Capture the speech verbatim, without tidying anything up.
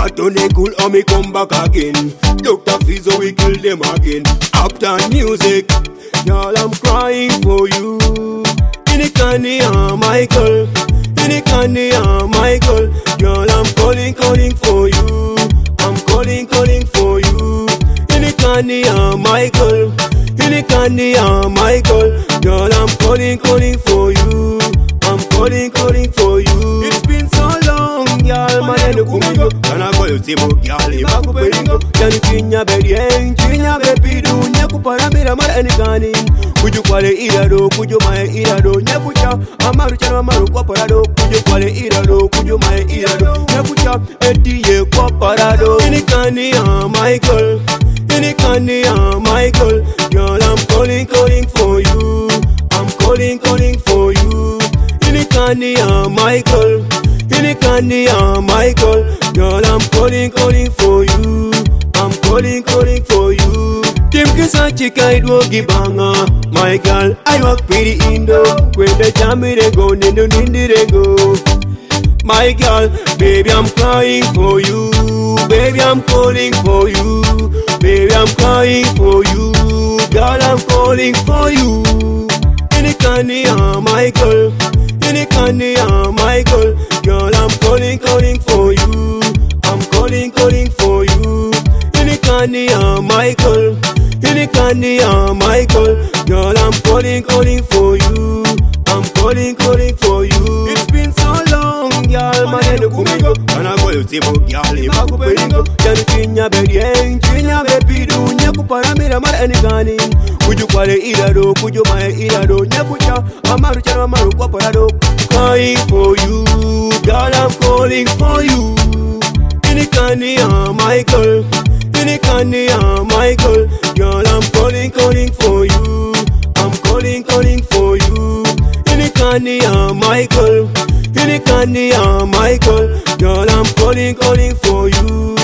Cartoon they cool and me come back again. Doctor Fizzo we kill them again. After music, y'all I'm crying for you. Inikani ah Michael, Inikani ah Michael. Y'all I'm calling, calling for you. I'm calling, calling for you. Inikani ah Michael, Inikani ah Michael. Y'all I'm calling, calling for you. I'm calling, calling for you. It's been so long, y'all. Maneno kumingo, kana go yusimo, y'all. Imaku peringo, yani chinya bedien, chinya bepidu, nyaku paramira mara enikani. Kuju kwale irado, kuju mae irado, nyakucha. Amaru chano amaru kwa parado, kuju kwale irado, kuju mae irado, nyakucha. Etiye kwa parado. Inikani ah Michael, Inikani ah Michael. Y'all, I'm calling, calling for you. I'm calling, calling for you. Inikani ah Michael, Inikani ah Michael. Girl, I'm calling, calling for you. I'm calling, calling for you. Tim kisa chika idwogi banga. My girl, I walk pretty indo. Kwende chami rego, nendo nindi rego. My girl, baby, I'm crying for you. Baby, I'm calling for you. Baby, I'm crying for you. Girl, I'm calling for you. Inikani ah Michael, Inikani ah Michael. Girl, I'm calling, calling for you. I'm calling, calling for you. Inikani ah Michael, Inikani ah Michael. Girl, I'm calling, calling for you. I'm calling, calling for you. It's been so long, y'all. Maneno kumingo, kana go yusimo, y'all. Imaku peringo, yani chinya bedien, chinya bepidu, nyaku paramira mara enikani. Kuju kwale irado, kuju mae irado, nyakucha. Amaru chano amaru kwa parado. Crying for you, girl, I'm calling for you. Inikani ah Michael, Inikani ah Michael. Girl, I'm calling, calling for you. I'm calling, calling for you. Inikani ah Michael, Inikani ah Michael. Girl, I'm calling, calling for you.